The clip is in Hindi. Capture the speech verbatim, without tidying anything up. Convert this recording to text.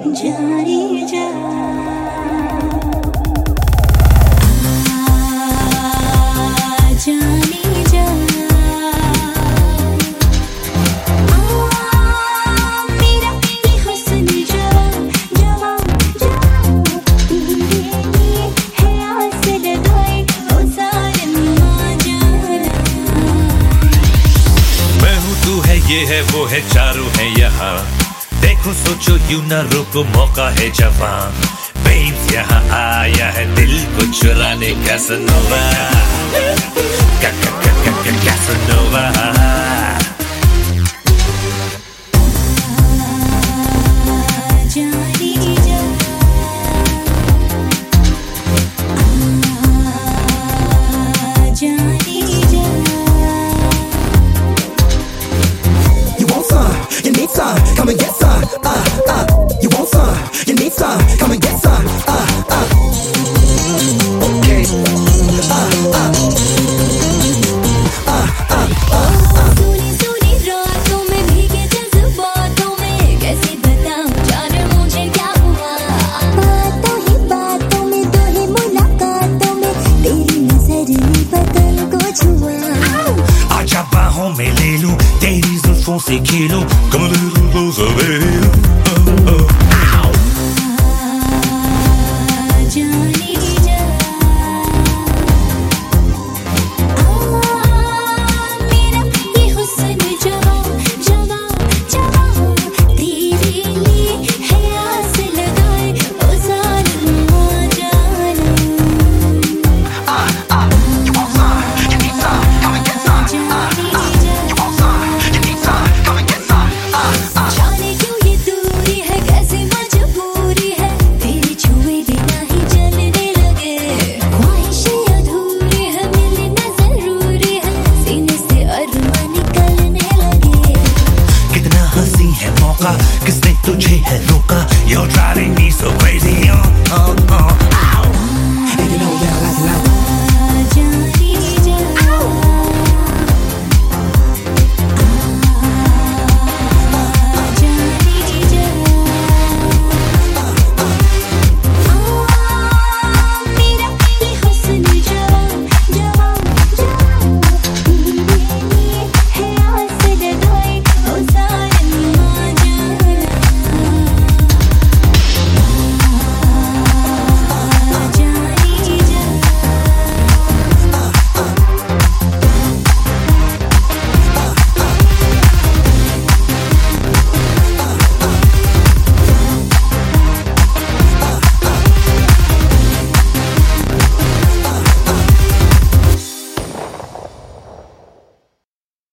जाने जा जाने जा मेरा ये हुस्न जवां जवां जवां तेरे लिए है आस लगाए ओ ज़ालिमा जाना। मैं हूँ तू है ये है वो है चारों है यहाँ देखो सोचो यूं ना रुको मौका है जवान बेब्स यहाँ आया है दिल को चुराने कैसनोवा कैसनोवा जाने जा जाने जा You want some, you need some, come and get some, uh, uh. You want some, you need some, come and get some, uh, uh. Okay, uh, uh. Uh, uh, uh, uh. सुनी सुनी रातों में भीगे जज्बातों में कैसे बताऊं जाने मुझे क्या हुआ। बातों ही बातों में दो ही मुलाकातों में तेरी नजर ने बदन को छुआ। आजा बाहों में ले लूं तेरी जुल्फों से खेलूं Come a little closer baby oh, oh. जाने जा मेरा ये हुस्न जवां जवां जवां तेरे लिए है आस लगाए ओ ज़ालिमा जाना। You want some, you need some, come and get some, uh, uh. You want some, you need some, come and get some, uh, uh. जाने क्यों ये दूरी है कैसी मजबूरी है तेरे छुए बिना ही जलने लगे ख्वाहिशें अधूरी है मिलना जरूरी है सीने से अरमान निकलने लगे। कितना हंसी है मौका किसने तुझे है रोका You're driving me so crazy oh, oh, oh.